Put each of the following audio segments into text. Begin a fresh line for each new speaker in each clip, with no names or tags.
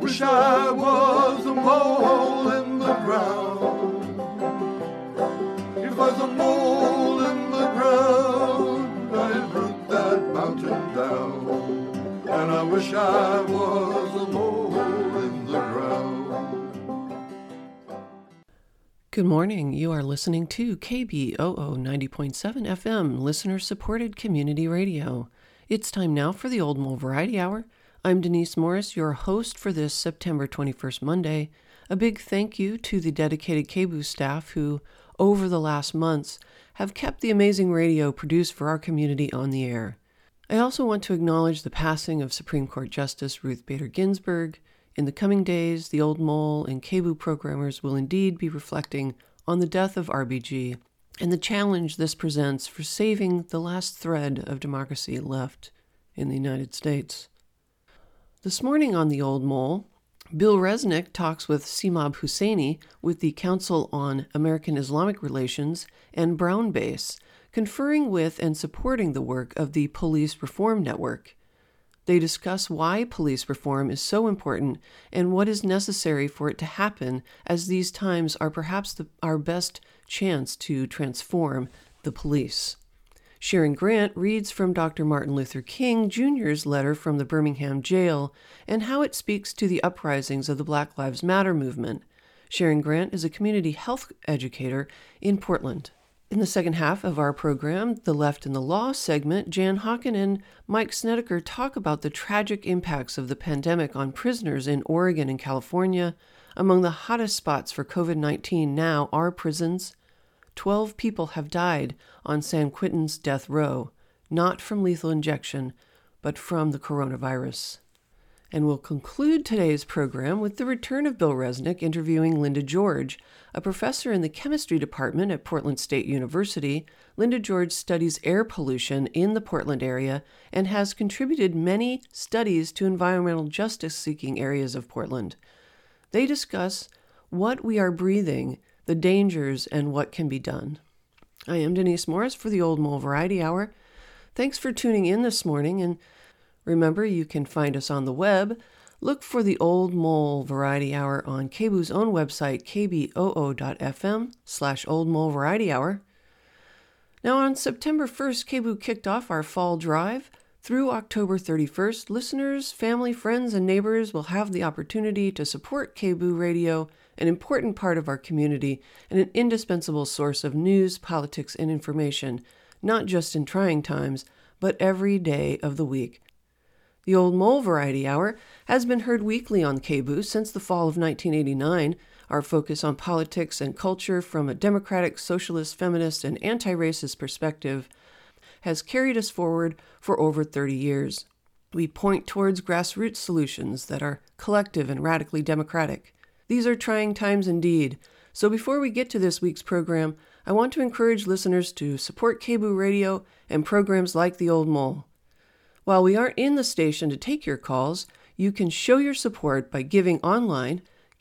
wish I was a mole in the ground. If I was a mole in the ground, I'd root that mountain down. And I wish I was a mole in the ground.
Good morning. You are listening to KBOO 90.7 FM, listener-supported community radio. It's time now for the Old Mole Variety Hour. I'm Denise Morris, your host for this September 21st Monday. A big thank you to the dedicated KBOO staff who, over the last months, have kept the amazing radio produced for our community on the air. I also want to acknowledge the passing of Supreme Court Justice Ruth Bader Ginsburg. In the coming days, the Old Mole and KBOO programmers will indeed be reflecting on the death of RBG and the challenge this presents for saving the last thread of democracy left in the United States. This morning on the Old Mole, Bill Resnick talks with Simab Husseini with the Council on American Islamic Relations and Brown Base, conferring with and supporting the work of the Police Reform Network. They discuss why police reform is so important and what is necessary for it to happen, as these times are perhaps our best chance to transform the police. Sharon Grant reads from Dr. Martin Luther King Jr.'s letter from the Birmingham jail and how it speaks to the uprisings of the Black Lives Matter movement. Sharon Grant is a community health educator in Portland. In the second half of our program, The Left and the Law segment, Jan Hawken and Mike Snedeker talk about the tragic impacts of the pandemic on prisoners in Oregon and California. Among the hottest spots for COVID-19 now are prisons. 12 people have died on San Quentin's death row, not from lethal injection, but from the coronavirus. And we'll conclude today's program with the return of Bill Resnick interviewing Linda George, a professor in the chemistry department at Portland State University. Linda George studies air pollution in the Portland area and has contributed many studies to environmental justice-seeking areas of Portland. They discuss what we are breathing, the dangers, and what can be done. I am Denise Morris for the Old Mole Variety Hour. Thanks for tuning in this morning, and remember, you can find us on the web. Look for the Old Mole Variety Hour on KBOO's own website, kboo.fm/Old Mole Variety Hour. Now, on September 1st, KBOO kicked off our fall drive. Through October 31st, listeners, family, friends, and neighbors will have the opportunity to support KBOO Radio, an important part of our community and an indispensable source of news, politics, and information, not just in trying times, but every day of the week. The Old Mole Variety Hour has been heard weekly on KBOO since the fall of 1989. Our focus on politics and culture from a democratic, socialist, feminist, and anti-racist perspective has carried us forward for over 30 years. We point towards grassroots solutions that are collective and radically democratic. These are trying times indeed. So before we get to this week's program, I want to encourage listeners to support KBOO Radio and programs like The Old Mole. While we aren't in the station to take your calls, you can show your support by giving online,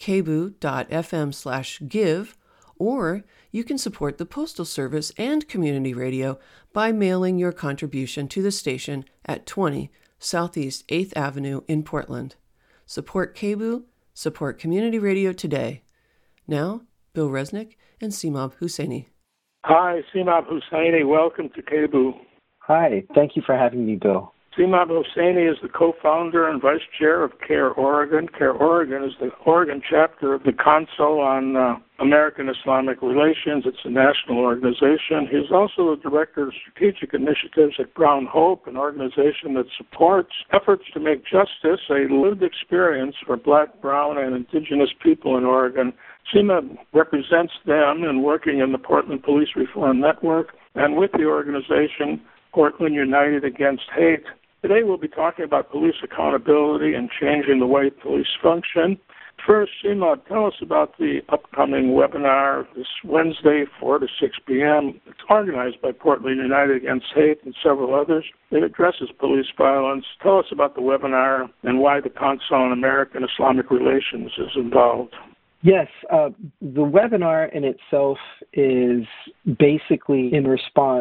kboo.fm/give, or you can support the Postal Service and Community Radio by mailing your contribution to the station at 20 Southeast 8th Avenue in Portland. Support KBOO, support Community Radio today. Now, Bill Resnick and Simab Husseini.
Hi, Simab Husseini. Welcome to KBOO.
Hi, thank you for having me, Bill.
Simab Husseini is the co-founder and vice chair of CARE Oregon. CARE Oregon is the Oregon chapter of the Council on American Islamic Relations. It's a national organization. He's also the director of strategic initiatives at Brown Hope, an organization that supports efforts to make justice a lived experience for Black, Brown, and Indigenous people in Oregon. Simab represents them in working in the Portland Police Reform Network and with the organization Portland United Against Hate. Today we'll be talking about police accountability and changing the way police function. First, Simab, tell us about the upcoming webinar this Wednesday, 4 to 6 p.m. It's organized by Portland United Against Hate and several others. It addresses police violence. Tell us about the webinar and why the Council on American Islamic Relations is involved.
Yes, the webinar in itself is basically in response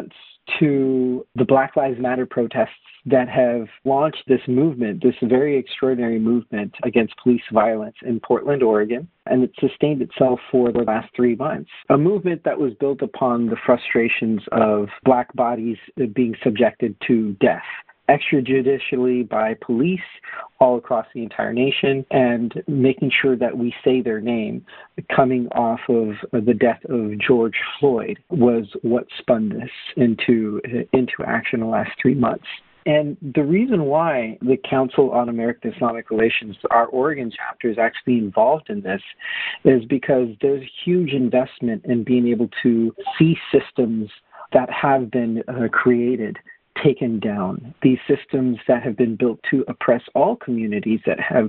to the Black Lives Matter protests that have launched this movement, this very extraordinary movement against police violence in Portland, Oregon, and it sustained itself for the last 3 months. A movement that was built upon the frustrations of Black bodies being subjected to death extrajudicially by police all across the entire nation, and making sure that we say their name coming off of the death of George Floyd was what spun this into action the last 3 months. And the reason why the Council on American Islamic Relations, our Oregon chapter, is actually involved in this is because there's a huge investment in being able to see systems that have been created taken down. These systems that have been built to oppress all communities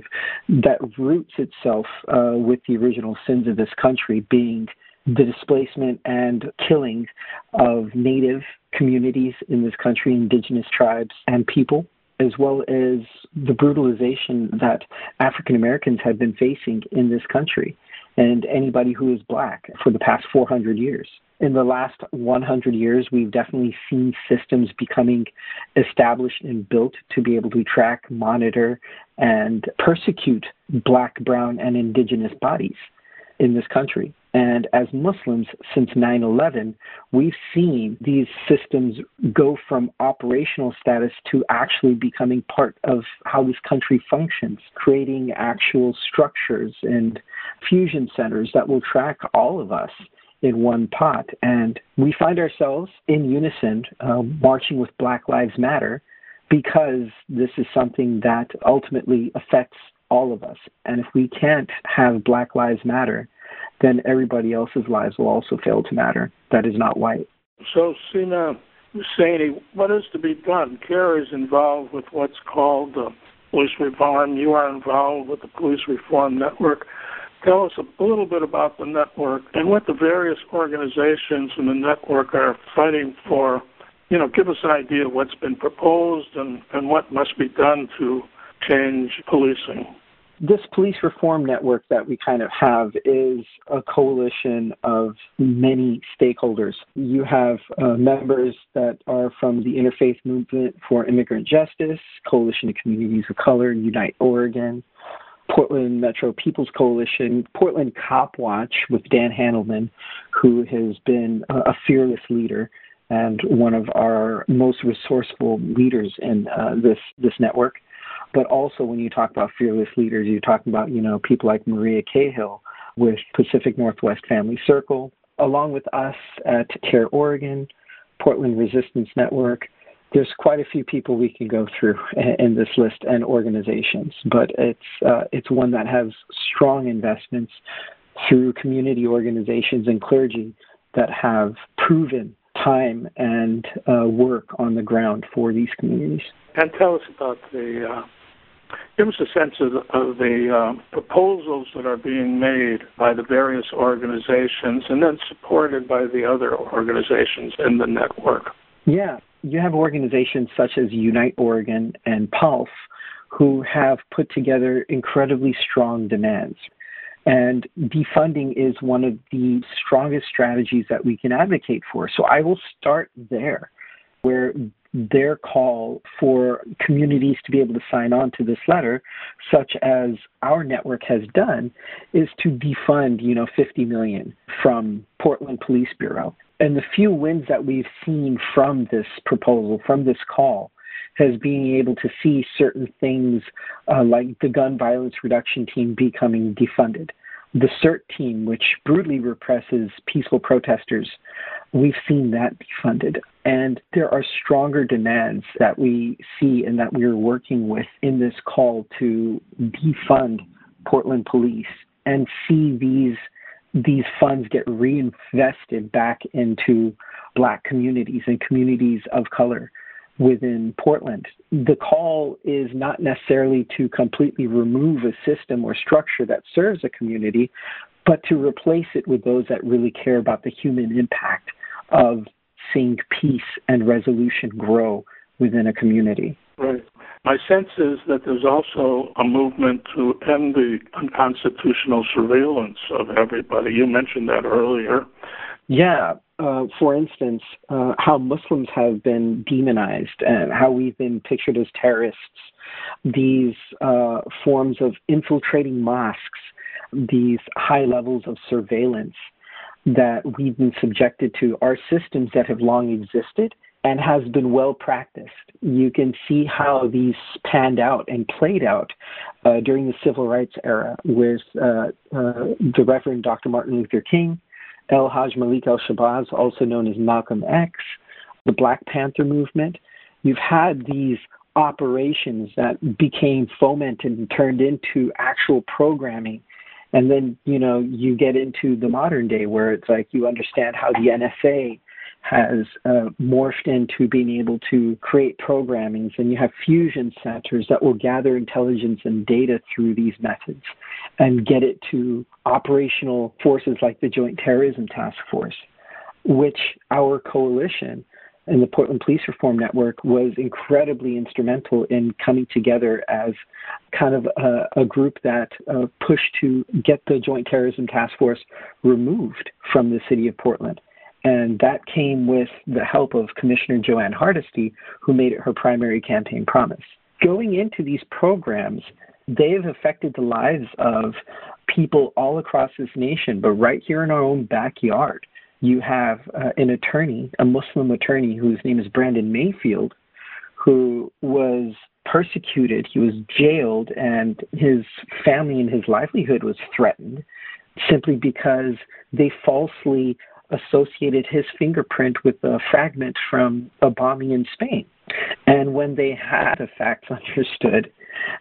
that roots itself with the original sins of this country, being the displacement and killing of Native communities in this country, indigenous tribes and people, as well as the brutalization that African Americans have been facing in this country and anybody who is Black for the past 400 years. In the last 100 years, we've definitely seen systems becoming established and built to be able to track, monitor, and persecute Black, brown, and indigenous bodies in this country. And as Muslims, since 9/11, we've seen these systems go from operational status to actually becoming part of how this country functions, creating actual structures and fusion centers that will track all of us in one pot. And we find ourselves in unison marching with Black Lives Matter because this is something that ultimately affects all of us. And if we can't have Black Lives Matter, then everybody else's lives will also fail to matter. That is not white.
So, Sina Husseini, what is to be done? CARE is involved with what's called police reform. You are involved with the Police Reform Network. Tell us a little bit about the network and what the various organizations in the network are fighting for. Give us an idea of what's been proposed and what must be done to change policing.
This police reform network that we kind of have is a coalition of many stakeholders. You have members that are from the Interfaith Movement for Immigrant Justice, Coalition of Communities of Color, Unite Oregon, Portland Metro People's Coalition, Portland Cop Watch with Dan Handelman, who has been a fearless leader and one of our most resourceful leaders in this network. But also when you talk about fearless leaders, you're talking about, people like Maria Cahill with Pacific Northwest Family Circle, along with us at CARE Oregon, Portland Resistance Network. There's quite a few people we can go through in this list and organizations, but it's one that has strong investments through community organizations and clergy that have proven time and work on the ground for these communities.
And tell us about give us a sense of the proposals that are being made by the various organizations and then supported by the other organizations in the network.
Yeah, you have organizations such as Unite Oregon and PULSE who have put together incredibly strong demands. And defunding is one of the strongest strategies that we can advocate for. So I will start there, where their call for communities to be able to sign on to this letter, such as our network has done, is to defund, $50 million from Portland Police Bureau. And the few wins that we've seen from this proposal, from this call, has being able to see certain things like the gun violence reduction team becoming defunded. The CERT team, which brutally represses peaceful protesters, we've seen that defunded. And there are stronger demands that we see and that we're working with in this call to defund Portland Police and see these funds get reinvested back into Black communities and communities of color within Portland. The call is not necessarily to completely remove a system or structure that serves a community, but to replace it with those that really care about the human impact of seeing peace and resolution grow within a community.
Right. My sense is that there's also a movement to end the unconstitutional surveillance of everybody. You mentioned that earlier.
Yeah. For instance, how Muslims have been demonized and how we've been pictured as terrorists, these forms of infiltrating mosques, these high levels of surveillance that we've been subjected to are systems that have long existed and has been well practiced. You can see how these panned out and played out during the civil rights era with the Reverend Dr. Martin Luther King, El Haj Malik El-Shabazz, also known as Malcolm X, the Black Panther movement. You've had these operations that became fomented and turned into actual programming. And then, you get into the modern day where it's like you understand how the NSA has morphed into being able to create programmings, and you have fusion centers that will gather intelligence and data through these methods and get it to operational forces like the Joint Terrorism Task Force, which our coalition and the Portland Police Reform Network was incredibly instrumental in coming together as kind of a group that pushed to get the Joint Terrorism Task Force removed from the city of Portland. And that came with the help of Commissioner Joanne Hardesty, who made it her primary campaign promise. Going into these programs, they have affected the lives of people all across this nation, but right here in our own backyard. You have an attorney, a Muslim attorney, whose name is Brandon Mayfield, who was persecuted. He was jailed, and his family and his livelihood was threatened simply because they falsely associated his fingerprint with a fragment from a bombing in Spain. And when they had the facts understood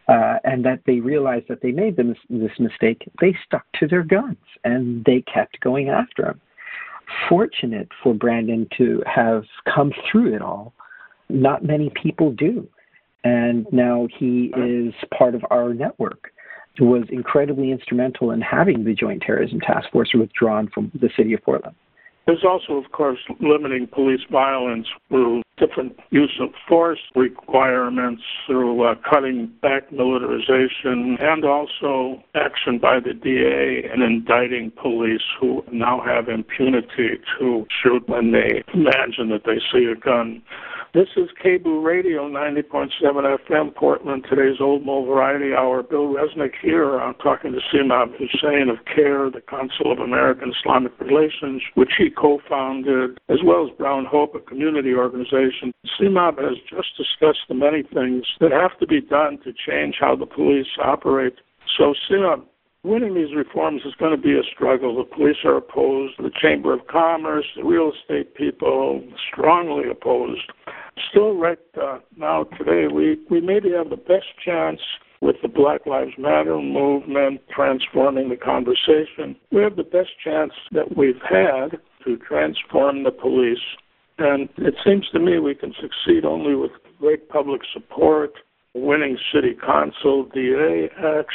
and that they realized that they made this mistake, they stuck to their guns and they kept going after him. Fortunate for Brandon to have come through it all. Not many people do. And now he is part of our network. He was incredibly instrumental in having the Joint Terrorism Task Force withdrawn from the city of Portland.
There's also, of course, limiting police violence through different use of force requirements, through cutting back militarization, and also action by the DA in indicting police who now have impunity to shoot when they imagine that they see a gun. This is KBOO Radio 90.7 FM, Portland, today's Old Mo Variety Hour. Bill Resnick here. I'm talking to Simab Hussain of CARE, the Council of American Islamic Relations, which he co-founded, as well as Brown Hope, a community organization. Simab has just discussed the many things that have to be done to change how the police operate. So, Simab, winning these reforms is going to be a struggle. The police are opposed. The Chamber of Commerce, the real estate people, strongly opposed. Still, right now, today, we maybe have the best chance with the Black Lives Matter movement transforming the conversation. We have the best chance that we've had to transform the police. And it seems to me we can succeed only with great public support, winning city council, DA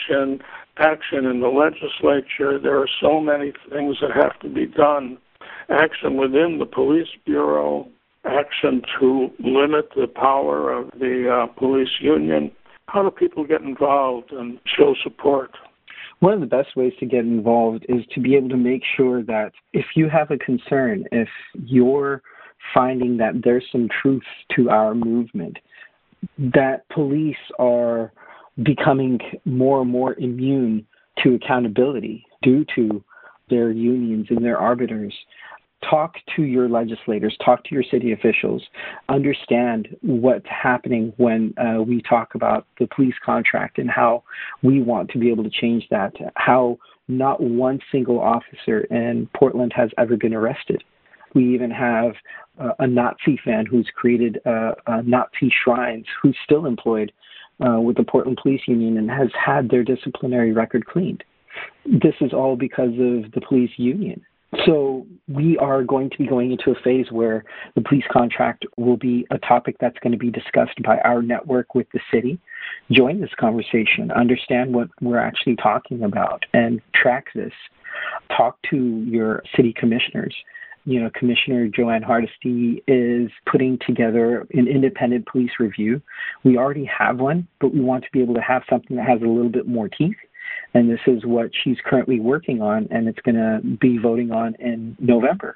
action in the legislature. There are so many things that have to be done. Action within the police bureau, action to limit the power of the police union. How do people get involved and show support?
One of the best ways to get involved is to be able to make sure that if you have a concern, if you're finding that there's some truth to our movement, that police are becoming more and more immune to accountability due to their unions and their arbiters. Talk to your legislators, talk to your city officials, understand what's happening when we talk about the police contract and how we want to be able to change that, how not one single officer in Portland has ever been arrested. We even have a Nazi fan who's created Nazi shrines who's still employed with the Portland Police Union and has had their disciplinary record cleaned. This is all because of the police union. So we are going to be going into a phase where the police contract will be a topic that's going to be discussed by our network with the city. Join this conversation, understand what we're actually talking about, and track this. Talk to your city commissioners. Commissioner Joanne Hardesty is putting together an independent police review. We already have one, but we want to be able to have something that has a little bit more teeth. And this is what she's currently working on, and it's going to be voting on in November.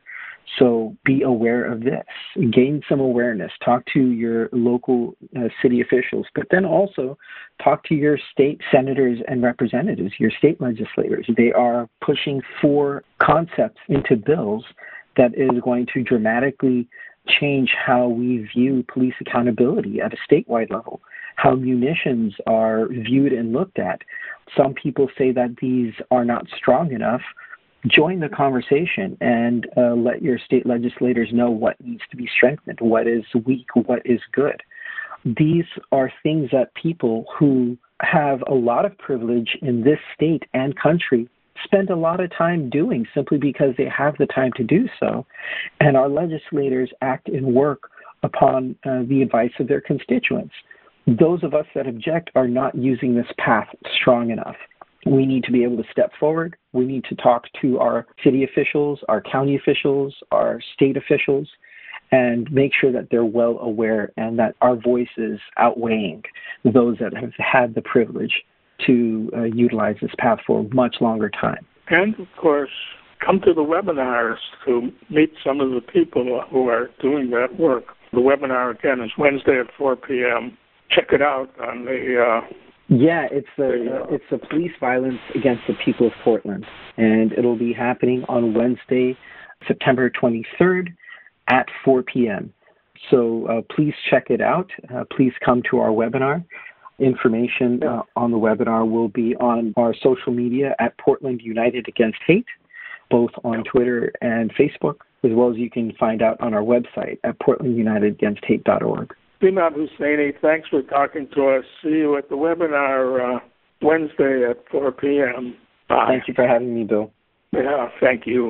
So be aware of this, gain some awareness, talk to your local city officials, but then also talk to your state senators and representatives, your state legislators. They are pushing for concepts into bills that is going to dramatically change how we view police accountability at a statewide level, how munitions are viewed and looked at. Some people say that these are not strong enough. Join the conversation and let your state legislators know what needs to be strengthened, what is weak, what is good. These are things that people who have a lot of privilege in this state and country spend a lot of time doing simply because they have the time to do so. And our legislators act and work upon the advice of their constituents. Those of us that object are not using this path strong enough. We need to be able to step forward. We need to talk to our city officials, our county officials, our state officials, and make sure that they're well aware and that our voice is outweighing those that have had the privilege to utilize this path for a much longer time.
And, of course, come to the webinars to meet some of the people who are doing that work. The webinar, again, is Wednesday at 4 p.m. Check it out on the...
it's the police violence against the people of Portland, and it'll be happening on Wednesday, September 23rd at 4 p.m. So please check it out. Please come to our webinar. Information on the webinar will be on our social media at Portland United Against Hate, both on Twitter and Facebook, as well as you can find out on our website at portlandunitedagainst.hate.org.
Imad Husseini, thanks for talking to us. See you at the webinar Wednesday at 4 p.m. Bye.
Thank you for having me, Bill.
Yeah, thank you.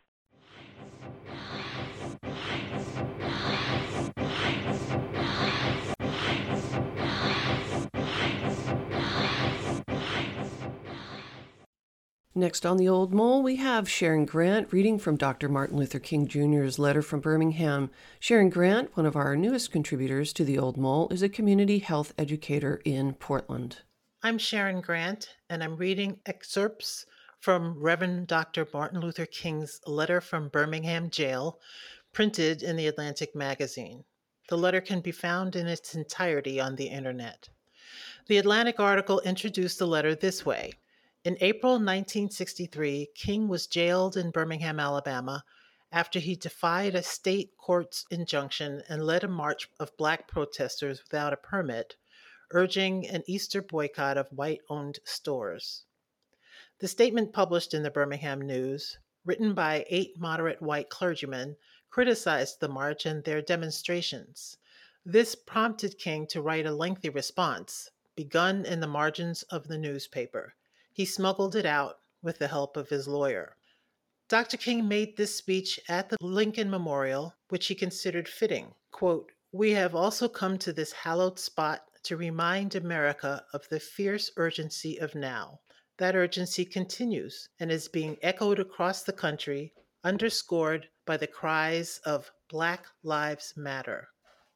Next on The Old Mole, we have Sharon Grant reading from Dr. Martin Luther King Jr.'s letter from Birmingham. Sharon Grant, one of our newest contributors to The Old Mole, is a community health educator in Portland.
I'm Sharon Grant, and I'm reading excerpts from Reverend Dr. Martin Luther King's letter from Birmingham Jail, printed in the Atlantic magazine. The letter can be found in its entirety on the internet. The Atlantic article introduced the letter this way. In April 1963, King was jailed in Birmingham, Alabama, after he defied a state court's injunction and led a march of Black protesters without a permit, urging an Easter boycott of white-owned stores. The statement published in the Birmingham News, written by 8 moderate white clergymen, criticized the march and their demonstrations. This prompted King to write a lengthy response, begun in the margins of the newspaper. He smuggled it out with the help of his lawyer. Dr. King made this speech at the Lincoln Memorial, which he considered fitting. Quote, "We have also come to this hallowed spot to remind America of the fierce urgency of now. That urgency continues and is being echoed across the country, underscored by the cries of Black Lives Matter."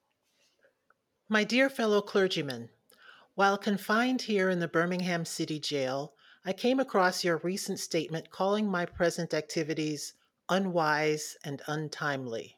My dear fellow clergymen, while confined here in the Birmingham City Jail, I came across your recent statement calling my present activities unwise and untimely.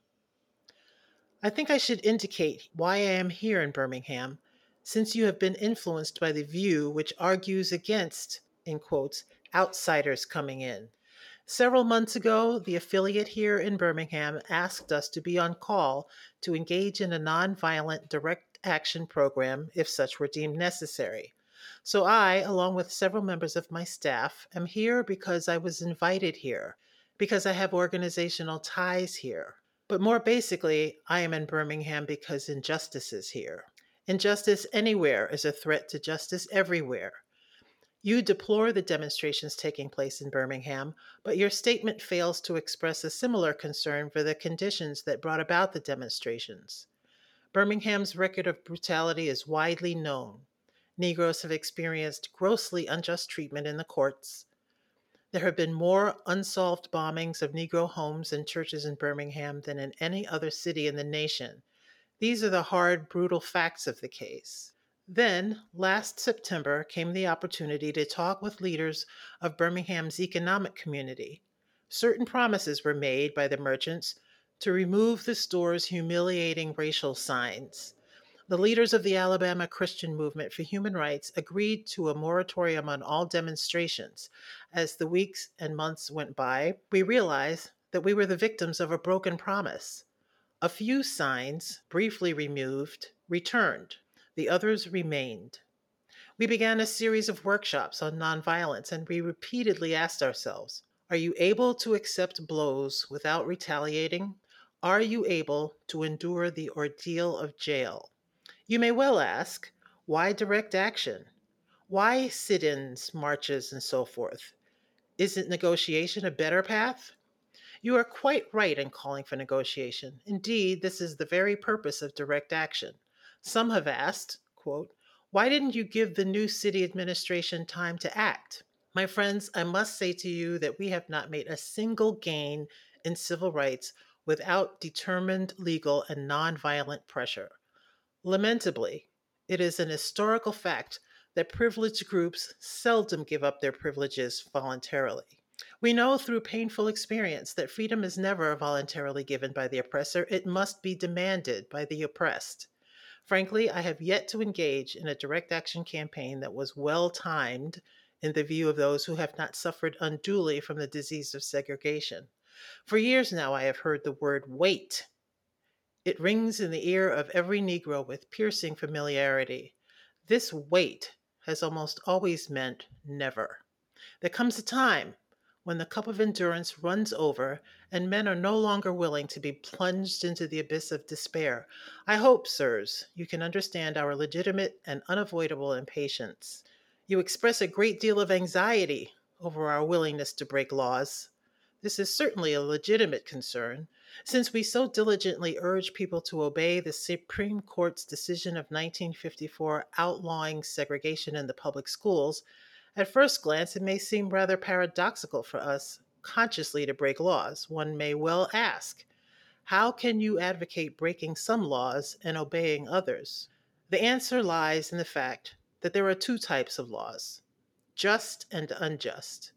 I think I should indicate why I am here in Birmingham, since you have been influenced by the view which argues against, in quotes, outsiders coming in. Several months ago, the affiliate here in Birmingham asked us to be on call to engage in a nonviolent direct action program if such were deemed necessary. So I, along with several members of my staff, am here because I was invited here, because I have organizational ties here. But more basically, I am in Birmingham because injustice is here. Injustice anywhere is a threat to justice everywhere. You deplore the demonstrations taking place in Birmingham, but your statement fails to express a similar concern for the conditions that brought about the demonstrations. Birmingham's record of brutality is widely known. Negroes have experienced grossly unjust treatment in the courts. There have been more unsolved bombings of Negro homes and churches in Birmingham than in any other city in the nation. These are the hard, brutal facts of the case. Then, last September, came the opportunity to talk with leaders of Birmingham's economic community. Certain promises were made by the merchants to remove the store's humiliating racial signs. The leaders of the Alabama Christian Movement for Human Rights agreed to a moratorium on all demonstrations. As the weeks and months went by, we realized that we were the victims of a broken promise. A few signs, briefly removed, returned. The others remained. We began a series of workshops on nonviolence, and we repeatedly asked ourselves, are you able to accept blows without retaliating? Are you able to endure the ordeal of jail? You may well ask, why direct action? Why sit-ins, marches, and so forth? Isn't negotiation a better path? You are quite right in calling for negotiation. Indeed, this is the very purpose of direct action. Some have asked, quote, why didn't you give the new city administration time to act? My friends, I must say to you that we have not made a single gain in civil rights without determined legal and nonviolent pressure. Lamentably, it is an historical fact that privileged groups seldom give up their privileges voluntarily. We know through painful experience that freedom is never voluntarily given by the oppressor. It must be demanded by the oppressed. Frankly, I have yet to engage in a direct action campaign that was well timed in the view of those who have not suffered unduly from the disease of segregation. For years now, I have heard the word wait. It rings in the ear of every Negro with piercing familiarity. This wait has almost always meant never. There comes a time when the cup of endurance runs over and men are no longer willing to be plunged into the abyss of despair. I hope, sirs, you can understand our legitimate and unavoidable impatience. You express a great deal of anxiety over our willingness to break laws. This is certainly a legitimate concern, since we so diligently urge people to obey the Supreme Court's decision of 1954 outlawing segregation in the public schools. At first glance, it may seem rather paradoxical for us consciously to break laws. One may well ask, how can you advocate breaking some laws and obeying others? The answer lies in the fact that there are two types of laws, just and unjust.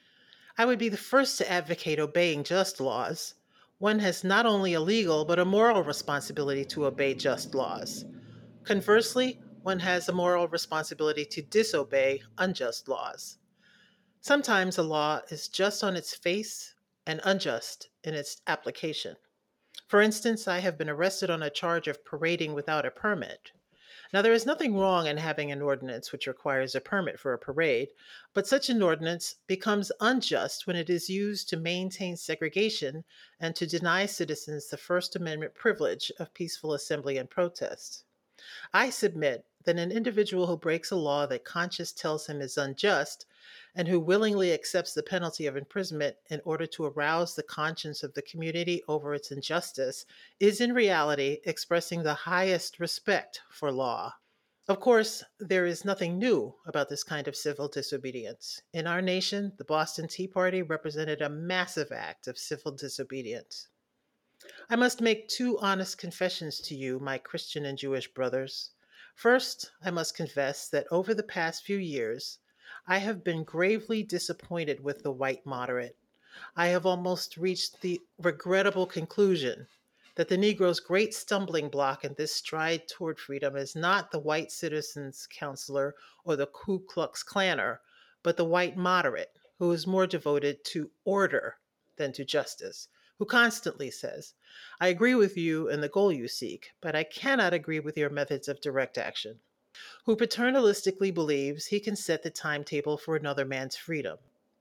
I would be the first to advocate obeying just laws. One has not only a legal but a moral responsibility to obey just laws. Conversely, one has a moral responsibility to disobey unjust laws. Sometimes a law is just on its face and unjust in its application. For instance, I have been arrested on a charge of parading without a permit. Now, there is nothing wrong in having an ordinance which requires a permit for a parade, but such an ordinance becomes unjust when it is used to maintain segregation and to deny citizens the First Amendment privilege of peaceful assembly and protest. I submit that an individual who breaks a law that conscience tells him is unjust and who willingly accepts the penalty of imprisonment in order to arouse the conscience of the community over its injustice is in reality expressing the highest respect for law. Of course, there is nothing new about this kind of civil disobedience. In our nation, the Boston Tea Party represented a massive act of civil disobedience. I must make two honest confessions to you, my Christian and Jewish brothers. First, I must confess that over the past few years, I have been gravely disappointed with the white moderate. I have almost reached the regrettable conclusion that the Negro's great stumbling block in this stride toward freedom is not the white citizens' counselor or the Ku Klux Klanner, but the white moderate, who is more devoted to order than to justice, who constantly says, I agree with you in the goal you seek, but I cannot agree with your methods of direct action, who paternalistically believes he can set the timetable for another man's freedom.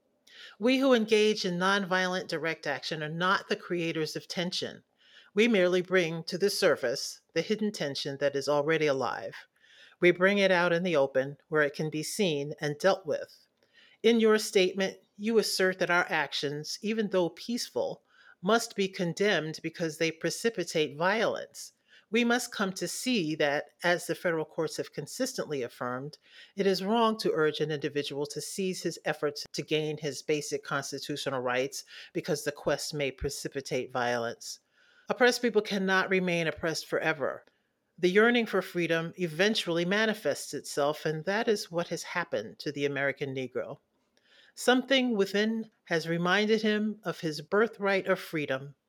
We who engage in nonviolent direct action are not the creators of tension. We merely bring to the surface the hidden tension that is already alive. We bring it out in the open where it can be seen and dealt with. In your statement, you assert that our actions, even though peaceful, must be condemned because they precipitate violence. We must come to see that, as the federal courts have consistently affirmed, it is wrong to urge an individual to cease his efforts to gain his basic constitutional rights because the quest may precipitate violence. Oppressed people cannot remain oppressed forever. The yearning for freedom eventually manifests itself, and that is what has happened to the American Negro. Something within has reminded him of his birthright of freedom,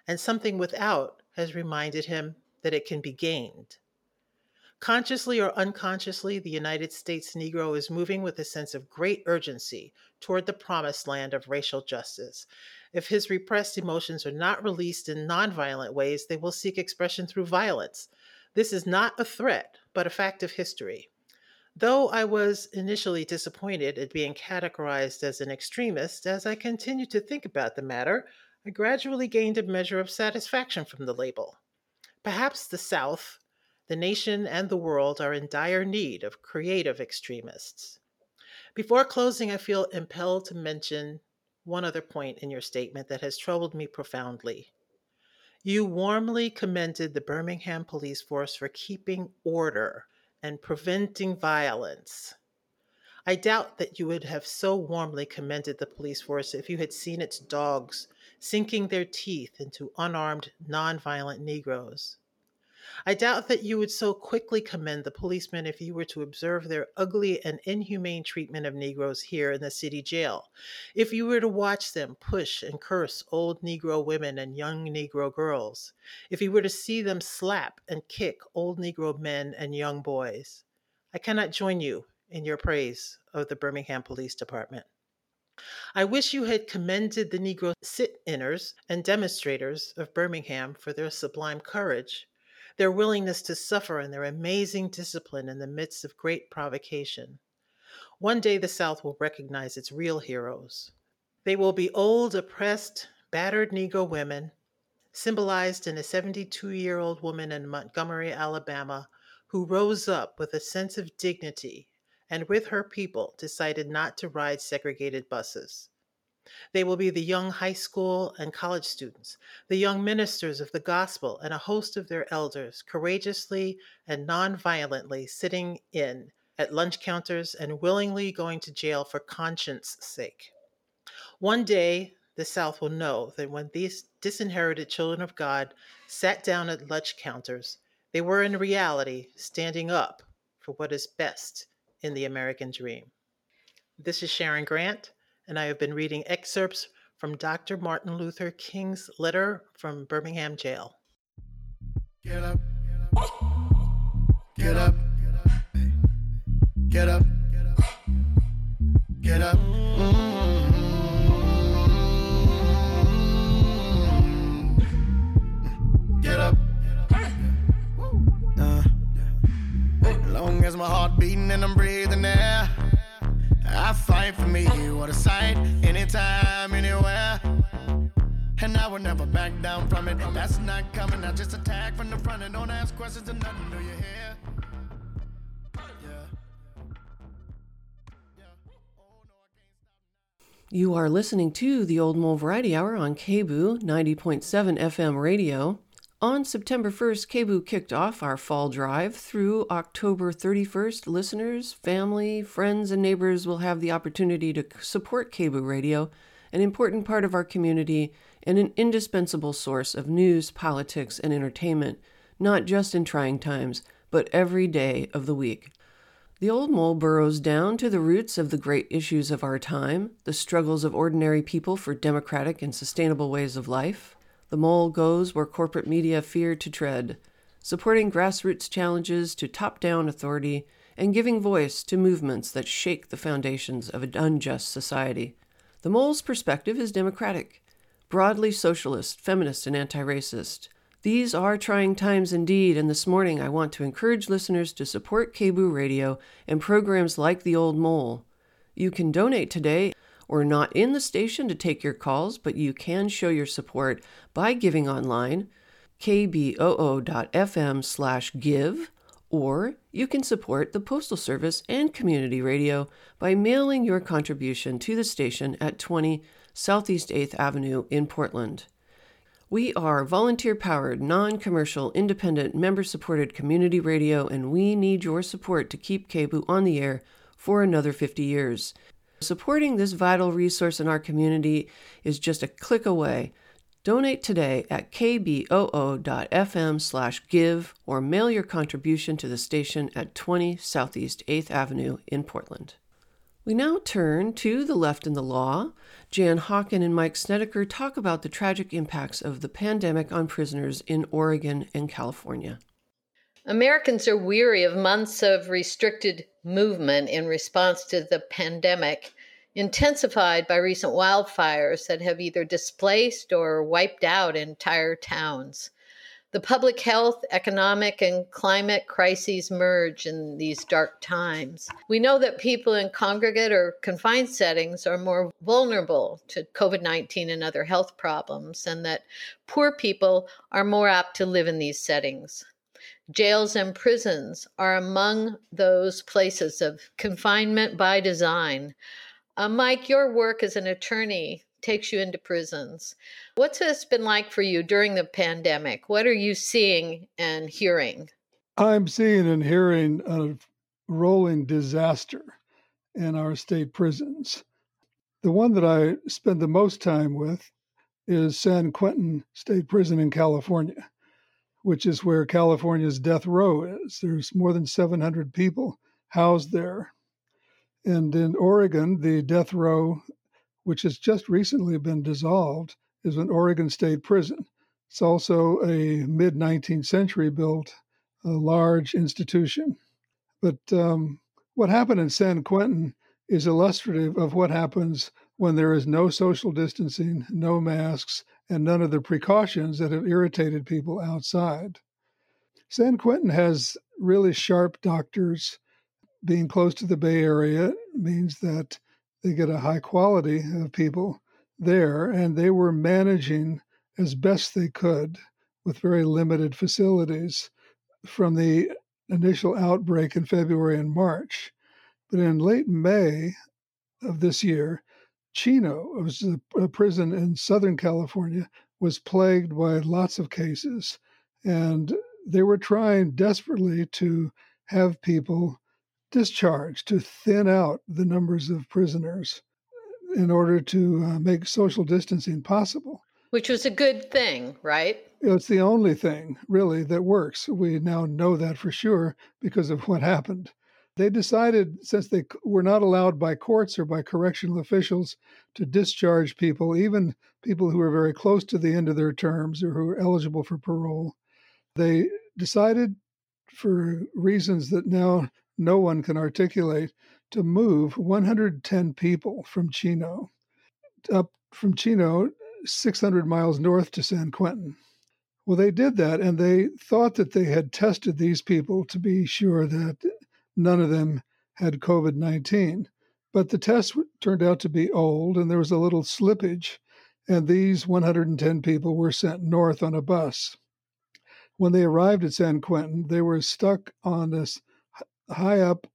and something without has reminded him that it can be gained. Consciously or unconsciously, the United States Negro is moving with a sense of great urgency toward the promised land of racial justice. If his repressed emotions are not released in nonviolent ways, they will seek expression through violence. This is not a threat, but a fact of history. Though I was initially disappointed at being categorized as an extremist, as I continued to think about the matter, I gradually gained a measure of satisfaction from the label. Perhaps the South, the nation, and the world are in dire need of creative extremists. Before closing, I feel impelled to mention one other point in your statement that has troubled me profoundly. You warmly commended the Birmingham police force for keeping order and preventing violence. I doubt that you would have so warmly commended the police force if you had seen its dogs sinking their teeth into unarmed, nonviolent Negroes. I doubt that you would so quickly commend the policemen if you were to observe their ugly and inhumane treatment of Negroes here in the city jail. If you were to watch them push and curse old Negro women and young Negro girls. If you were to see them slap and kick old Negro men and young boys. I cannot join you in your praise of the Birmingham Police Department. I wish you had commended the Negro sit-inners and demonstrators of Birmingham for their sublime courage, their willingness to suffer, and their amazing discipline in the midst of great provocation. One day the South will recognize its real heroes. They will be old, oppressed, battered Negro women, symbolized in a 72-year-old woman in Montgomery, Alabama, who rose up with a sense of dignity and with her people decided not to ride segregated buses. They will be the young high school and college students, the young ministers of the gospel, and a host of their elders, courageously and nonviolently sitting in at lunch counters and willingly going to jail for conscience sake. One day, the South will know that when these disinherited children of God sat down at lunch counters, they were in reality standing up for what is best in the American dream. This is Sharon Grant, and I have been reading excerpts from Dr. Martin Luther King's letter from Birmingham jail.
Get up, get up, get up, get up. Get up. Long as my heart beating and I'm breathing air, I fight for me. What a sight, anytime, anywhere. And I will never back down from it. That's not coming, I just attack from the front and don't ask questions and nothing. Do you hear?
You are listening to the Old Mole Variety Hour on KBOO 90.7 FM radio. On September 1st, KBOO kicked off our fall drive. Through October 31st, listeners, family, friends, and neighbors will have the opportunity to support KBOO Radio, an important part of our community and an indispensable source of news, politics, and entertainment, not just in trying times, but every day of the week. The Old Mole burrows down to the roots of the great issues of our time, the struggles of ordinary people for democratic and sustainable ways of life. The Mole goes where corporate media fear to tread, supporting grassroots challenges to top-down authority and giving voice to movements that shake the foundations of an unjust society. The Mole's perspective is democratic, broadly socialist, feminist, and anti-racist. These are trying times indeed, and this morning I want to encourage listeners to support KBOO Radio and programs like The Old Mole. You can donate today. We're not in the station to take your calls, but you can show your support by giving online, kboo.fm/give, or you can support the Postal Service and Community Radio by mailing your contribution to the station at 20 Southeast 8th Avenue in Portland. We are volunteer-powered, non-commercial, independent, member-supported community radio, and we need your support to keep KBOO on the air for another 50 years. Supporting this vital resource in our community is just a click away. Donate today at kboo.fm/give or mail your contribution to the station at 20 Southeast 8th Avenue in Portland. We now turn to The Left and the Law. Jan Hawken and Mike Snedeker talk about the tragic impacts of the pandemic on prisoners in Oregon and California.
Americans are weary of months of restricted movement in response to the pandemic, intensified by recent wildfires that have either displaced or wiped out entire towns. The public health, economic, and climate crises merge in these dark times. We know that people in congregate or confined settings are more vulnerable to COVID-19 and other health problems, and that poor people are more apt to live in these settings. Jails and prisons are among those places of confinement by design. Mike, your work as an attorney takes you into prisons. What's this been like for you during the pandemic? What are you seeing and hearing?
I'm seeing and hearing a rolling disaster in our state prisons. The one that I spend the most time with is San Quentin State Prison in California, which is where California's death row is. There's more than 700 people housed there. And in Oregon, the death row, which has just recently been dissolved, is an Oregon State Prison. It's also a mid-19th century built, a large institution. But what happened in San Quentin is illustrative of what happens when there is no social distancing, no masks, and none of the precautions that have irritated people outside. San Quentin has really sharp doctors. Being close to the Bay Area means that they get a high quality of people there, and they were managing as best they could with very limited facilities from the initial outbreak in February and March. But in late May of this year, Chino, it was a prison in Southern California, was plagued by lots of cases, and they were trying desperately to have people discharged to thin out the numbers of prisoners in order to make social distancing possible.
Which was a good thing, right?
It's the only thing, really, that works. We now know that for sure because of what happened. They decided, since they were not allowed by courts or by correctional officials to discharge people, even people who were very close to the end of their terms or who were eligible for parole, they decided, for reasons that now no one can articulate, to move 110 people from Chino, up from Chino 600 miles north to San Quentin. Well, they did that, and they thought that they had tested these people to be sure that none of them had COVID-19. But the test turned out to be old, and there was a little slippage, and these 110 people were sent north on a bus. When they arrived at San Quentin, they were stuck on this high up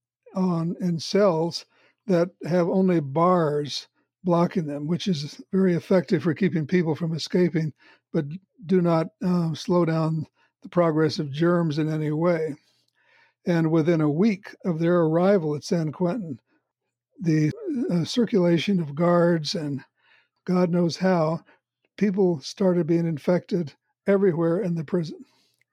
in cells that have only bars blocking them, which is very effective for keeping people from escaping, but do not slow down the progress of germs in any way. And within a week of their arrival at San Quentin, the circulation of guards and God knows how, people started being infected everywhere in the prison.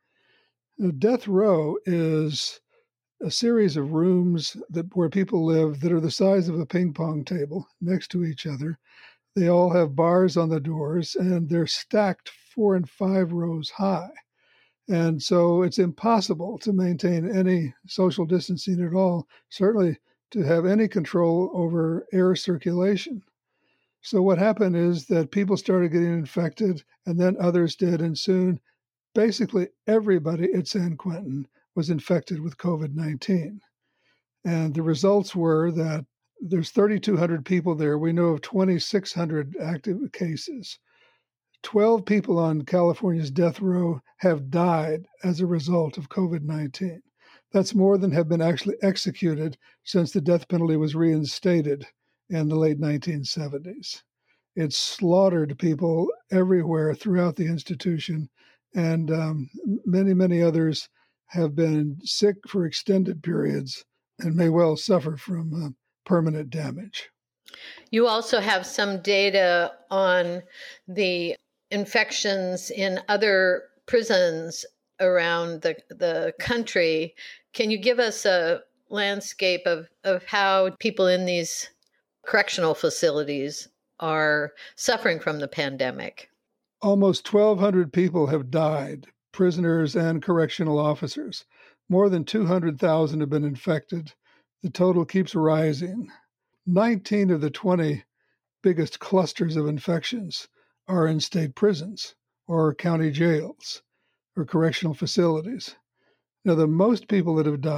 Now, death row is a series of rooms where people live that are the size of a ping pong table next to each other. They all have bars on the doors, and they're stacked 4 and 5 rows high. And so it's impossible to maintain any social distancing at all, certainly to have any control over air circulation. So what happened is that people started getting infected, and then others did, and soon basically everybody at San Quentin was infected with COVID-19. And the results were that there's 3,200 people there. We know of 2,600 active cases. 12 people on California's death row have died as a result of COVID-19. That's more than have been actually executed since the death penalty was reinstated in the late 1970s. It's slaughtered people everywhere throughout the institution, and many, many others have been sick for extended periods and may well suffer from permanent damage.
You also have some data on the infections in other prisons around the country. Can you give us a landscape of how people in these correctional facilities are suffering from the pandemic?
Almost 1,200 people have died, prisoners and correctional officers. More than 200,000 have been infected. The total keeps rising. 19 of the 20 biggest clusters of infections are in state prisons or county jails or correctional facilities. Now, the most people that have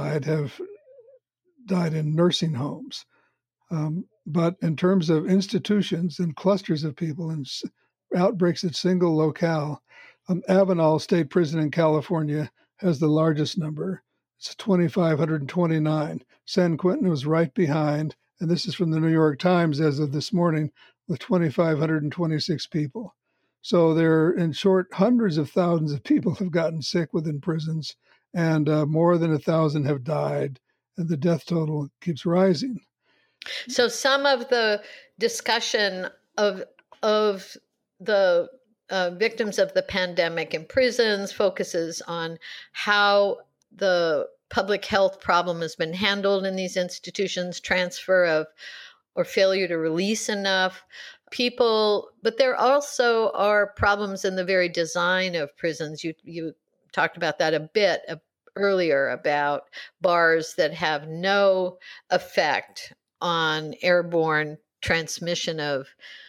died in nursing homes. But in terms of institutions and clusters of people and outbreaks at single locale, Avenal State Prison in California has the largest number. It's 2,529. San Quentin was right behind, and this is from the New York Times as of this morning, with 2,526 people. So there, in short, hundreds of thousands of people have gotten sick within prisons, and more than 1,000 have died, and the death total keeps rising.
So some of the discussion of the victims of the pandemic in prisons focuses on how the public health problem has been handled in these institutions, transfer of or failure to release enough people. But there also are problems in the very design of prisons. You talked about that a bit earlier, about bars that have no effect on airborne transmission of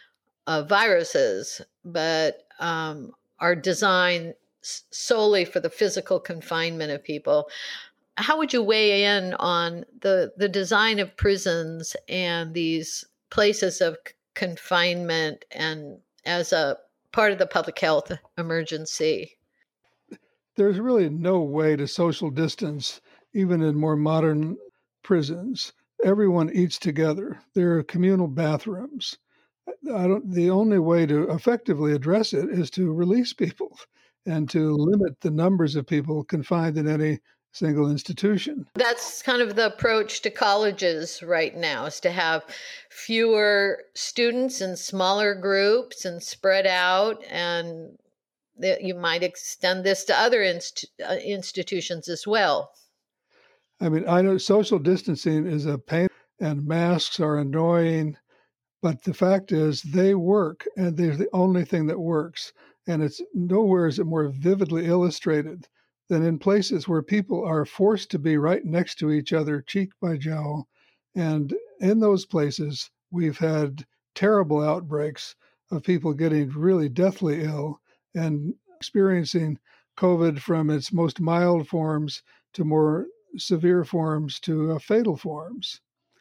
viruses, but are designed solely for the physical confinement of people. How would you weigh in on the design of prisons and these places of confinement and as a part of the public health emergency?
There's really no way to social distance, even in more modern prisons. Everyone eats together. There are communal bathrooms. The only way to effectively address it is to release people and to limit the numbers of people confined in any single institution.
That's kind of the approach to colleges right now, is to have fewer students in smaller groups and spread out, and you might extend this to other institutions as well.
I mean, I know social distancing is a pain and masks are annoying, but the fact is they work, and they're the only thing that works. And it's nowhere is it more vividly illustrated than in places where people are forced to be right next to each other, cheek by jowl. And in those places, we've had terrible outbreaks of people getting really deathly ill and experiencing COVID from its most mild forms to more severe forms to fatal forms.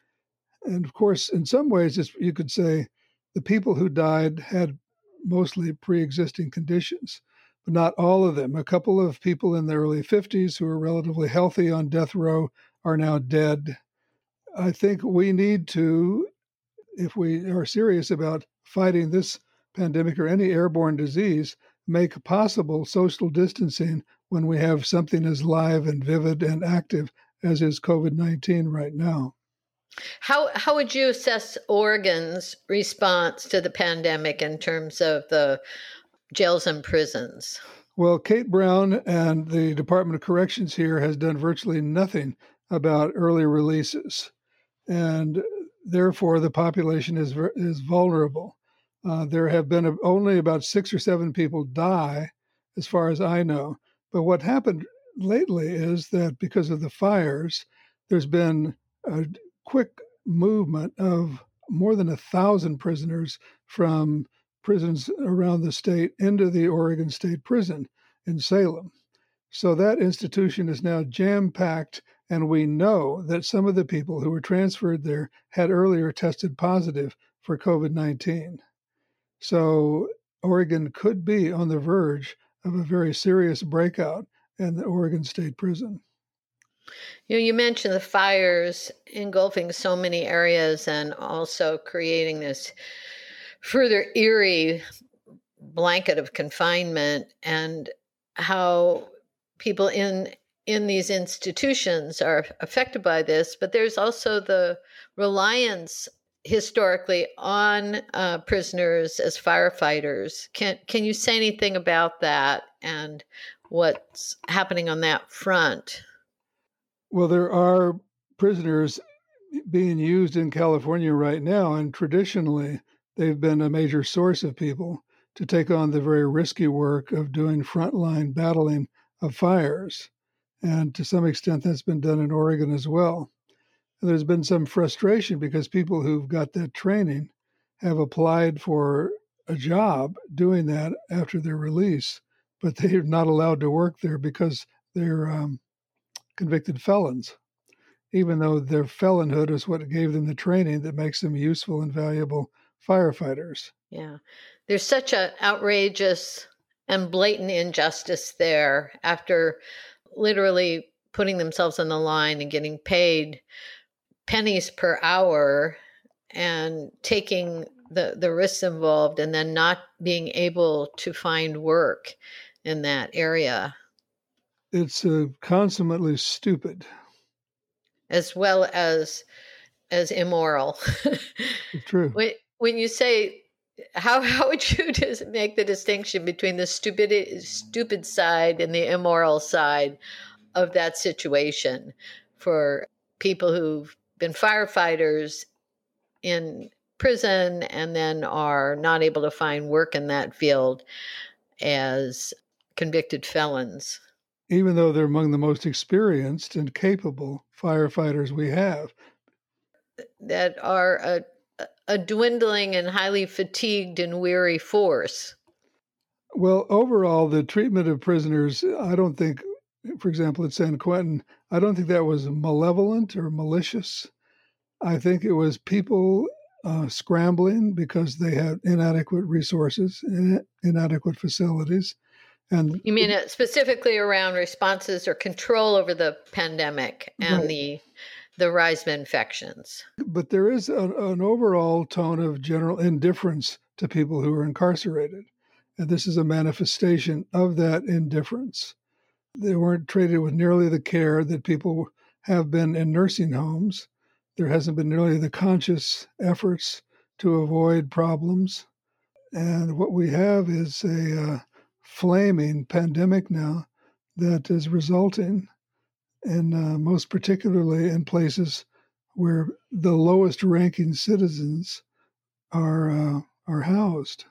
And of course, in some ways, you could say the people who died had mostly pre-existing conditions, but not all of them. A couple of people in the early 50s who were relatively healthy on death row are now dead. I think we need to, if we are serious about fighting this pandemic or any airborne disease, make possible social distancing when we have something as live and vivid and active as is COVID-19 right now.
How would you assess Oregon's response to the pandemic in terms of the jails and prisons?
Well, Kate Brown and the Department of Corrections here has done virtually nothing about early releases, and therefore the population is vulnerable. There have been only about 6 or 7 people die, as far as I know. But what happened lately is that because of the fires, there's been a quick movement of more than 1,000 prisoners from prisons around the state into the Oregon State Prison in Salem. So that institution is now jam-packed, and we know that some of the people who were transferred there had earlier tested positive for COVID-19. So Oregon could be on the verge of a very serious breakout in the Oregon State Prison.
You mentioned the fires engulfing so many areas and also creating this further eerie blanket of confinement, and how people in these institutions are affected by this. But there's also the reliance historically on prisoners as firefighters. Can you say anything about that and what's happening on that front?
Well, there are prisoners being used in California right now, and traditionally they've been a major source of people to take on the very risky work of doing frontline battling of fires. And to some extent, that's been done in Oregon as well. And there's been some frustration because people who've got that training have applied for a job doing that after their release, but they're not allowed to work there because they're convicted felons, even though their felonhood is what gave them the training that makes them useful and valuable firefighters.
Yeah. There's such an outrageous and blatant injustice there after literally putting themselves on the line and getting paid pennies per hour and taking the risks involved and then not being able to find work in that area.
It's consummately stupid.
As well as immoral.
It's true.
When you say, how would you just make the distinction between the stupid side and the immoral side of that situation for people who've been firefighters in prison and then are not able to find work in that field as convicted felons?
Even though they're among the most experienced and capable firefighters we have.
That are a dwindling and highly fatigued and weary force.
Well, overall, the treatment of prisoners, I don't think, for example, at San Quentin, I don't think that was malevolent or malicious. I think it was people scrambling because they had inadequate resources, inadequate facilities. And
you mean specifically around responses or control over the pandemic and right. the rise of infections?
But there is an overall tone of general indifference to people who are incarcerated. And this is a manifestation of that indifference. They weren't treated with nearly the care that people have been in nursing homes. There hasn't been nearly the conscious efforts to avoid problems. And what we have is a flaming pandemic now that is resulting in most particularly in places where the lowest ranking citizens are housed.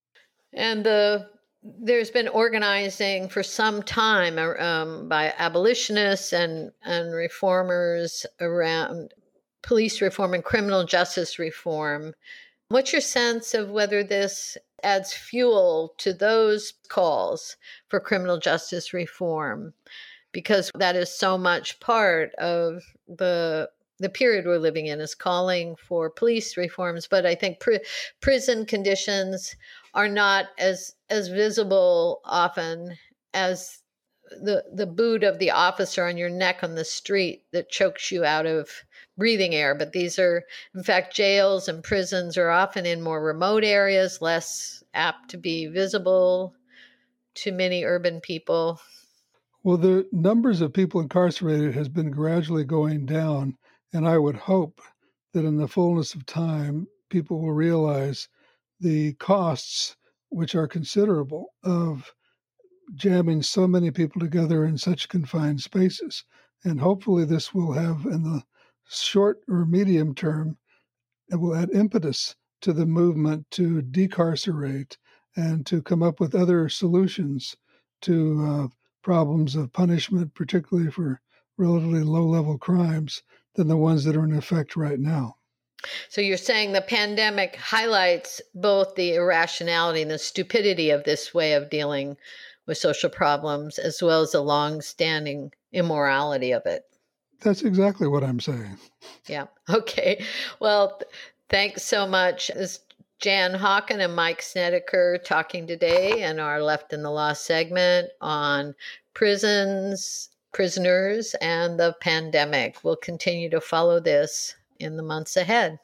And there's been organizing for some time by abolitionists and reformers around police reform and criminal justice reform. What's your sense of whether this adds fuel to those calls for criminal justice reform? Because that is so much part of the period we're living in, is calling for police reforms. But I think prison conditions are not as visible often as the boot of the officer on your neck on the street that chokes you out of breathing air. But these are, in fact, jails and prisons are often in more remote areas, less apt to be visible to many urban people.
Well, the numbers of people incarcerated has been gradually going down, and I would hope that in the fullness of time, people will realize the costs, which are considerable, of jamming so many people together in such confined spaces. And hopefully this will have, in the short or medium term, it will add impetus to the movement to decarcerate and to come up with other solutions to problems of punishment, particularly for relatively low-level crimes, than the ones that are in effect right now.
So you're saying the pandemic highlights both the irrationality and the stupidity of this way of dealing with social problems, as well as the long-standing immorality of it.
That's exactly what I'm saying.
Yeah. Okay. Well, thanks so much. This is Jan Hawken and Mike Snedeker talking today in our Left in the Law segment on prisons, prisoners, and the pandemic. We'll continue to follow this in the months ahead.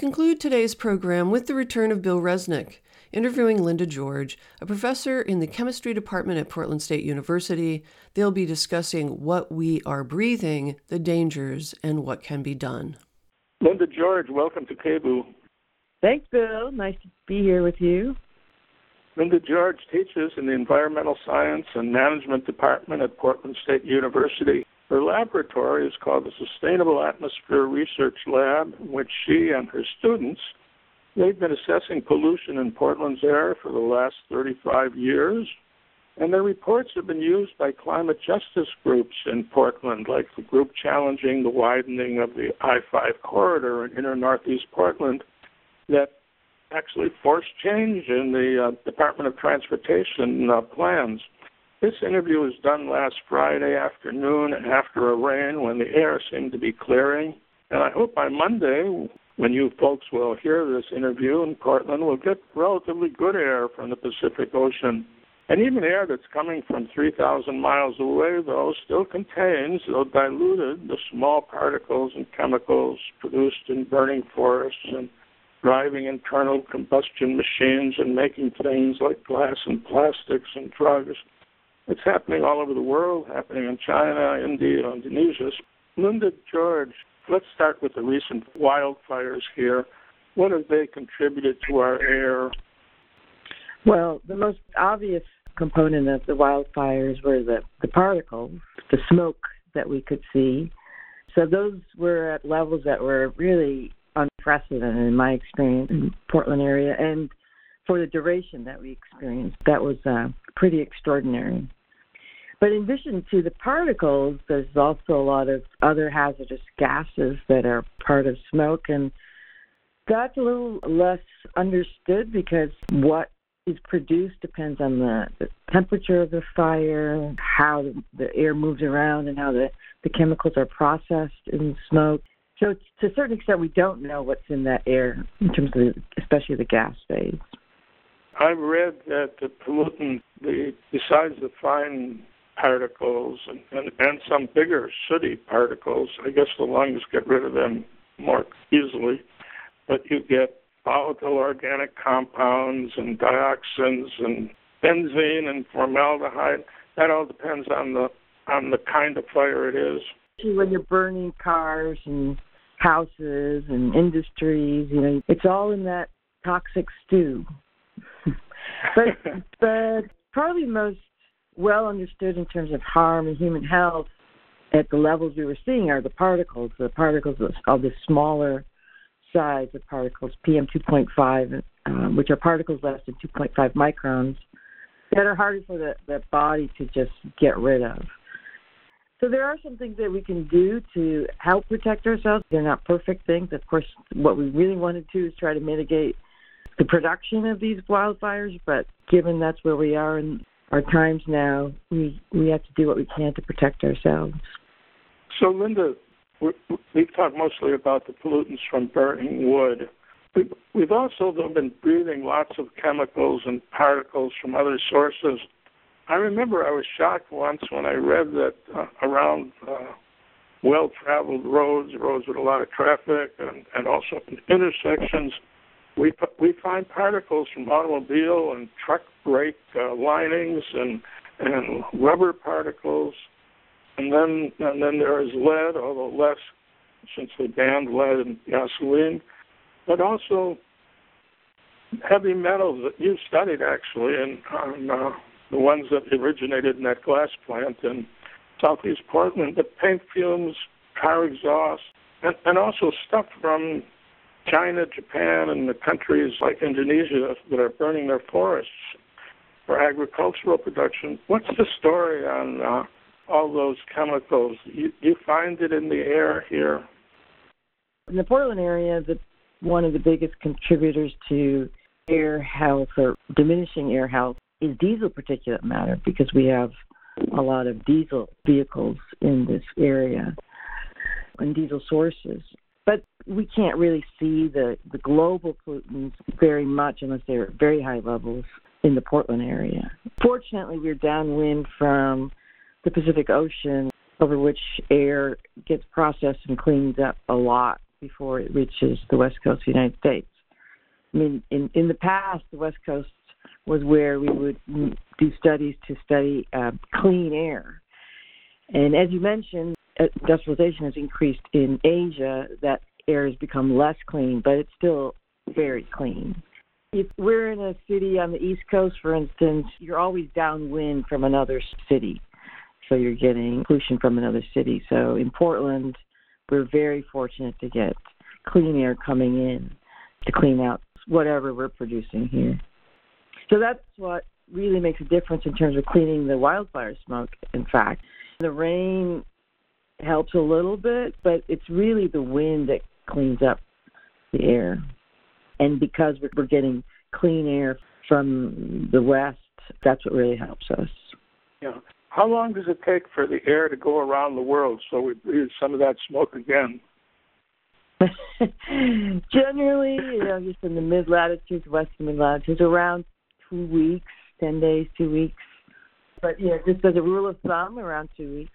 conclude today's program with the return of Bill Resnick, interviewing Linda George, a professor in the chemistry department at Portland State University. They'll be discussing what we are breathing, the dangers, and what can be done.
Linda George, welcome to KBOO.
Thanks, Bill. Nice to be here with you.
Linda George teaches in the Environmental Science and Management Department at Portland State University. Her laboratory is called the Sustainable Atmosphere Research Lab, in which she and her students, they've been assessing pollution in Portland's air for the last 35 years, and their reports have been used by climate justice groups in Portland, like the group challenging the widening of the I-5 corridor in inner northeast Portland that actually forced change in the Department of Transportation plans. This interview was done last Friday afternoon after a rain when the air seemed to be clearing. And I hope by Monday, when you folks will hear this interview in Portland, we'll get relatively good air from the Pacific Ocean. And even air that's coming from 3,000 miles away, though, still contains, though diluted, the small particles and chemicals produced in burning forests and driving internal combustion machines and making things like glass and plastics and drugs. It's happening all over the world, happening in China, India, Indonesia. Linda George, let's start with the recent wildfires here. What have they contributed to our air?
Well, the most obvious component of the wildfires were the particles, the smoke that we could see. So those were at levels that were really unprecedented in my experience in the Portland area, and for the duration that we experienced, that was pretty extraordinary. But in addition to the particles, there's also a lot of other hazardous gases that are part of smoke, and that's a little less understood because what is produced depends on the temperature of the fire, how the air moves around, and how the chemicals are processed in smoke. So to a certain extent, we don't know what's in that air in terms of especially the gas phase.
I've read that the pollutant, besides the fine particles and some bigger sooty particles, I guess the lungs get rid of them more easily, but you get volatile organic compounds and dioxins and benzene and formaldehyde. That all depends on the kind of fire it is.
When you're burning cars and houses and industries, it's all in that toxic stew. but probably most well understood in terms of harm and human health at the levels we were seeing are the particles of the smaller size of particles, PM2.5, which are particles less than 2.5 microns, that are harder for the body to just get rid of. So there are some things that we can do to help protect ourselves. They're not perfect things. Of course, what we really want to do is try to mitigate the production of these wildfires, but given that's where we are in our times now, we have to do what we can to protect ourselves.
So, Linda, we've talked mostly about the pollutants from burning wood. We've also, though, been breathing lots of chemicals and particles from other sources. I remember I was shocked once when I read that around well-traveled roads with a lot of traffic, and also in intersections, we find particles from automobile and truck brake linings and rubber particles, and then there is lead, although less since they banned lead in gasoline, but also heavy metals that you studied actually, and the ones that originated in that glass plant in southeast Portland, the paint fumes, car exhaust, and also stuff from China, Japan, and the countries like Indonesia that are burning their forests for agricultural production. What's the story on all those chemicals? You find it in the air here?
In the Portland area, one of the biggest contributors to air health or diminishing air health is diesel particulate matter, because we have a lot of diesel vehicles in this area and diesel sources. But we can't really see the global pollutants very much unless they're at very high levels in the Portland area. Fortunately, we're downwind from the Pacific Ocean, over which air gets processed and cleaned up a lot before it reaches the West Coast of the United States. I mean, in the past, the West Coast was where we would do studies to study clean air. And as you mentioned, industrialization has increased in Asia. That air has become less clean, but it's still very clean. If we're in a city on the East Coast, for instance, you're always downwind from another city. So you're getting pollution from another city. So in Portland, we're very fortunate to get clean air coming in to clean out whatever we're producing here. So that's what really makes a difference in terms of cleaning the wildfire smoke, in fact. The rain helps a little bit, but it's really the wind that cleans up the air. And because we're getting clean air from the west, that's what really helps us.
Yeah. How long does it take for the air to go around the world so we breathe some of that smoke again?
Generally, just in the mid-latitudes, western mid-latitudes, around 2 weeks, 10 days, 2 weeks. But, just as a rule of thumb, around 2 weeks.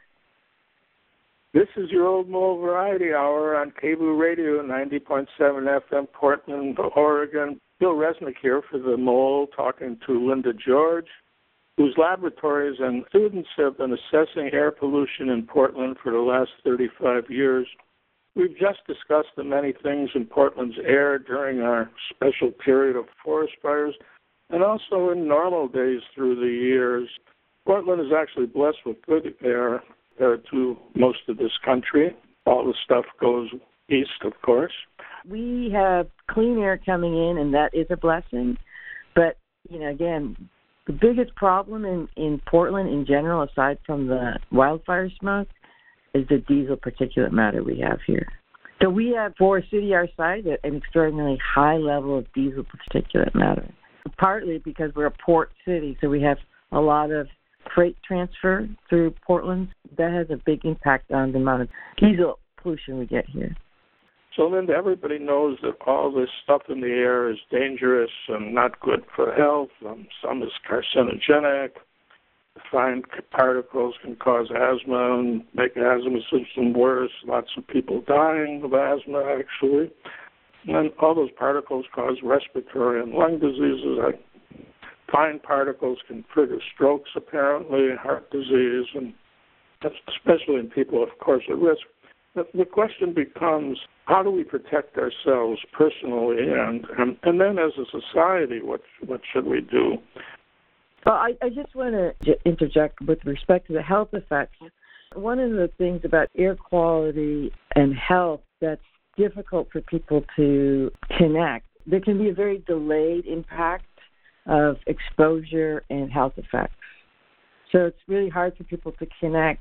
This is your Old Mole Variety Hour on KBOO Radio, 90.7 FM, Portland, Oregon. Bill Resnick here for the Mole, talking to Linda George, whose laboratories and students have been assessing air pollution in Portland for the last 35 years. We've just discussed the many things in Portland's air during our special period of forest fires and also in normal days through the years. Portland is actually blessed with good air compared to most of this country. All the stuff goes east, of course.
We have clean air coming in, and that is a blessing. But, again, the biggest problem in Portland in general, aside from the wildfire smoke, is the diesel particulate matter we have here. So we have, for a city our size, an extraordinarily high level of diesel particulate matter, partly because we're a port city, so we have a lot of freight transfer through Portland. That has a big impact on the amount of diesel pollution we get here.
So, Linda, everybody knows that all this stuff in the air is dangerous and not good for health. Some is carcinogenic. Fine particles can cause asthma and make asthma symptoms worse. Lots of people dying of asthma, actually. And all those particles cause respiratory and lung diseases. Fine particles can trigger strokes, apparently, heart disease, and that's especially in people, of course, at risk. The question becomes, how do we protect ourselves personally, and then as a society, what should we do?
Well, I just want to interject with respect to the health effects. One of the things about air quality and health that's difficult for people to connect, there can be a very delayed impact of exposure and health effects. So it's really hard for people to connect,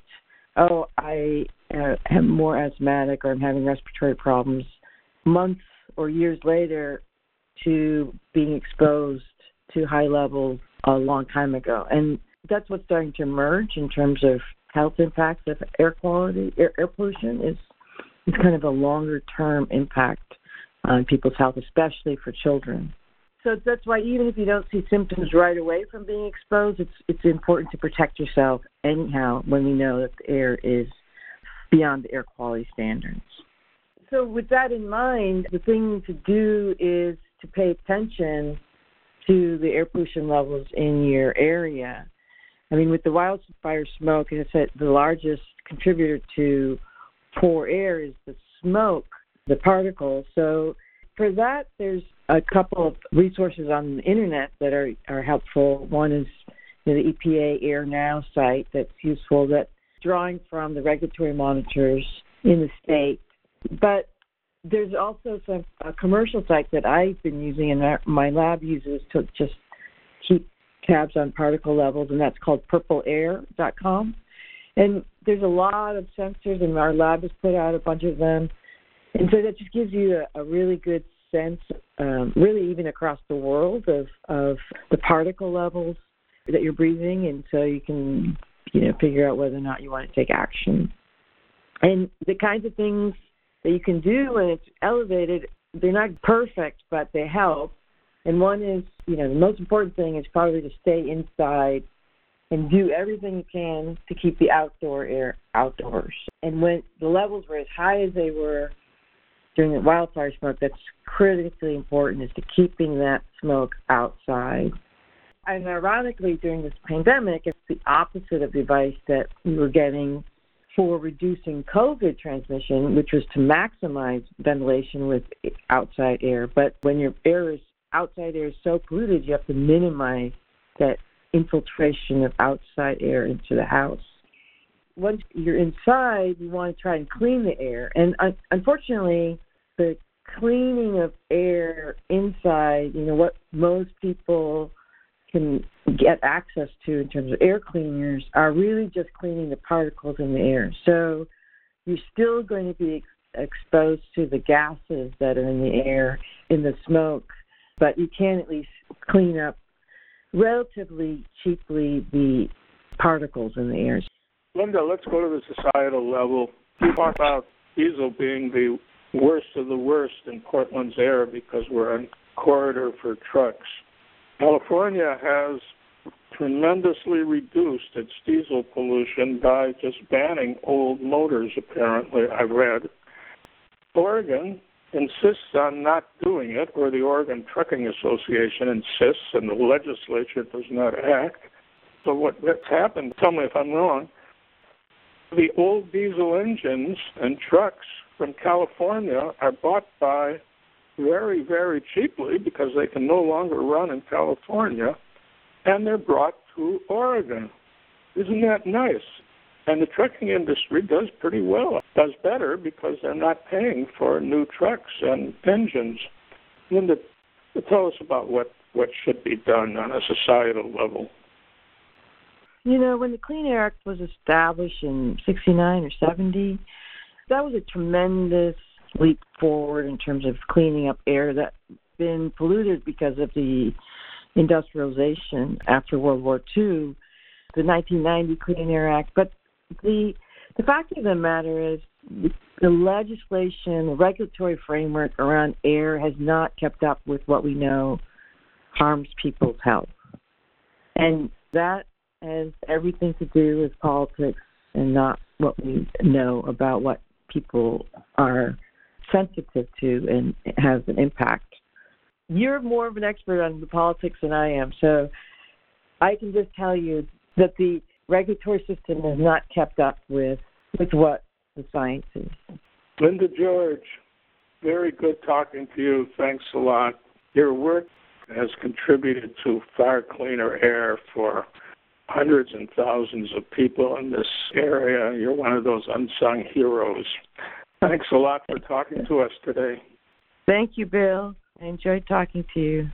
I am more asthmatic or I'm having respiratory problems months or years later to being exposed to high levels a long time ago. And that's what's starting to emerge in terms of health impacts of air quality. Air pollution is kind of a longer-term impact on people's health, especially for children. So that's why even if you don't see symptoms right away from being exposed, it's important to protect yourself anyhow when we know that the air is beyond the air quality standards. So with that in mind, the thing to do is to pay attention to the air pollution levels in your area. I mean, with the wildfire smoke, as I said, the largest contributor to poor air is the smoke, the particles. So for that, there's a couple of resources on the internet that are helpful. One is the EPA Air Now site that's useful, that's drawing from the regulatory monitors in the state. But there's also some commercial sites that I've been using and my lab uses to just keep tabs on particle levels, and that's called purpleair.com. And there's a lot of sensors, and our lab has put out a bunch of them. And so that just gives you a really good sense, really even across the world, of the particle levels that you're breathing, and so you can figure out whether or not you want to take action. And the kinds of things that you can do when it's elevated, they're not perfect, but they help. And one is, the most important thing is probably to stay inside and do everything you can to keep the outdoor air outdoors. And when the levels were as high as they were during the wildfire smoke that's critically important is to keeping that smoke outside. And ironically, during this pandemic, it's the opposite of the advice that we were getting for reducing COVID transmission, which was to maximize ventilation with outside air. But when your outside air is so polluted, you have to minimize that infiltration of outside air into the house. Once you're inside, you want to try and clean the air. And unfortunately, the cleaning of air inside, what most people can get access to in terms of air cleaners are really just cleaning the particles in the air. So you're still going to be exposed to the gases that are in the air, in the smoke, but you can at least clean up relatively cheaply the particles in the air.
Linda, let's go to the societal level. You talk about diesel being the worst of the worst in Portland's air because we're a corridor for trucks. California has tremendously reduced its diesel pollution by just banning old motors, apparently, I've read. Oregon insists on not doing it, or the Oregon Trucking Association insists, and the legislature does not act. So what's happened, tell me if I'm wrong, the old diesel engines and trucks from California are bought by very, very cheaply because they can no longer run in California, and they're brought to Oregon. Isn't that nice? And the trucking industry does pretty well, does better because they're not paying for new trucks and engines. Linda, tell us about what should be done on a societal level.
When the Clean Air Act was established in 69 or 70, that was a tremendous leap forward in terms of cleaning up air that's been polluted because of the industrialization after World War II, the 1990 Clean Air Act. But the fact of the matter is the legislation, the regulatory framework around air has not kept up with what we know harms people's health. And that has everything to do with politics and not what we know about what people are sensitive to, and it has an impact. You're more of an expert on the politics than I am, so I can just tell you that the regulatory system has not kept up with what the science is.
Linda George, very good talking to you. Thanks a lot. Your work has contributed to far cleaner air for hundreds and thousands of people in this area. You're one of those unsung heroes. Thanks a lot for talking to us today.
Thank you, Bill. I enjoyed talking to you.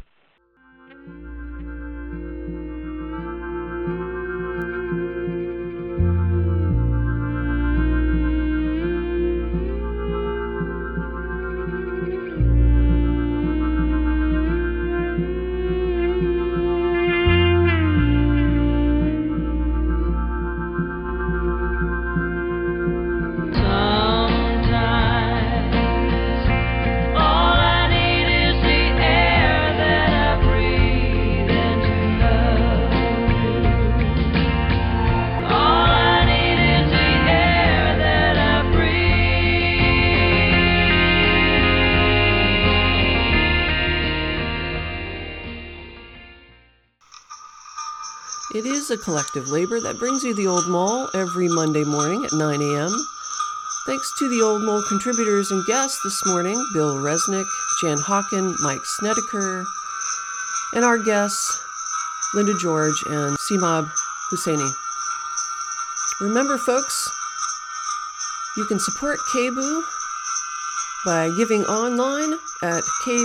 It is a collective labor that brings you the Old Mall every Monday morning at 9 a.m. Thanks to the Old Mall contributors and guests this morning, Bill Resnick, Jan Hawken, Mike Snedeker, and our guests, Linda George and Simab Husseini. Remember, folks, you can support KBOO by giving online at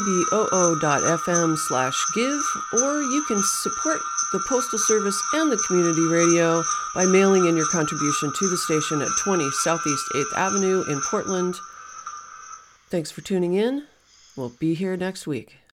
kboo.fm/give, or you can support the Postal Service and the Community Radio by mailing in your contribution to the station at 20 Southeast 8th Avenue in Portland. Thanks for tuning in. We'll be here next week.